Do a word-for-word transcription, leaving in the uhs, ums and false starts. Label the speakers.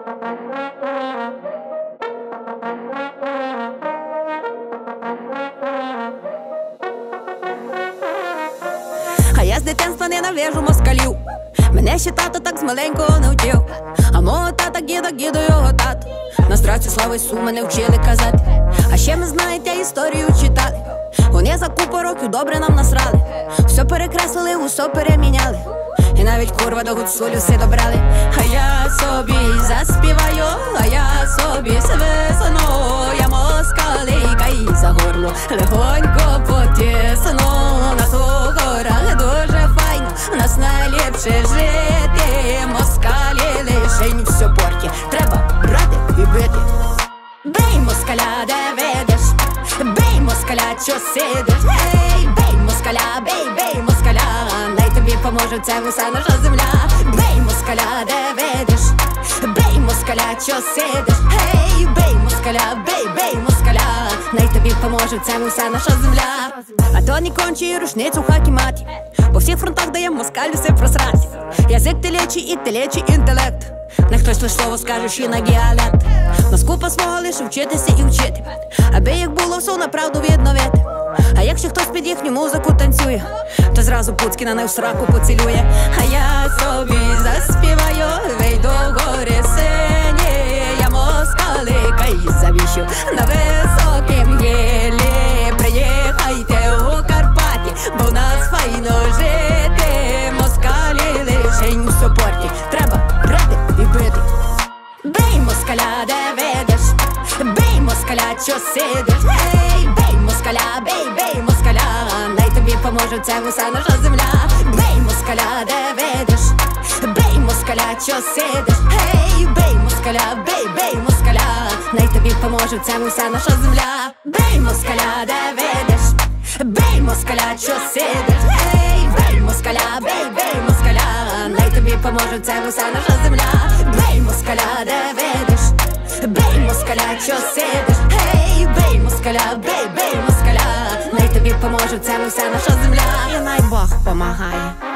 Speaker 1: А я з дитинства ненавижу москалів. Мене ще тато так з маленького навчив. А мого тата гіда, гіду його тату. На страці слави су мене вчили казати. А ще ми, знаєте, історію читали. Вони за купу років добре нам насрали. Все перекреслили, усе переміняли. І навіть курва до гуцулю все добрали. А я собі заспіваю, а я собі свисну. Я москалейка і за горло легонько потисну. Нас у горах дуже файно, нас найліпше жити. Москалі лишень все порті, треба брати і бити. Бей москаля, де видиш, бей москаля, чо сидиш. Ей, бей москаля, бей, бей москаля, най тобі поможе це уся наша земля. Бей москаля, де видиш, бей москаля, чо сидиш. Ей, бей москаля, бей, бей москаля, най тобі поможе це уся наша земля. А то не кончи рушницю хакі маті, по всіх фронтах дає москаль усе просрать. Язик телечий і телечий інтелект. Не хтось лиш слово скажеш і на діалект. Нас купа свого лише вчитися і вчити, аби як було все на правду відновити. А якщо хтось під їхню музику танцює, то зразу Пуцькіна не в сраку поцілює. А я собі заспіваю, вийду в гори сині. Я москалика і завіщу на високім гілі. Приїхайте у Карпаті, бо в нас файно жити. Москалі лишень у супорті, треба брати і бити. Бей москаля, де видиш, бей москаля, чо сидиш. Ей, бей москаля, бей, бей москаля, най тобі поможе це уся наша земля. Бей москаля, де видиш, бей москаля, чо сидиш. Ей, бей москаля, бей, бей москаля, най тобі поможе це уся наша земля. Бей москаля, де видиш, бей москаля, чо сидиш. Ей, бей москаля, бей, бей москаля, най тобі поможе це уся наша земля. Бей москаля, де видиш, бей москаля, чо сидиш. Ей, бей москаля, бей, бей москаля, най тобі поможе це уся наша земля. І най Бог помагає.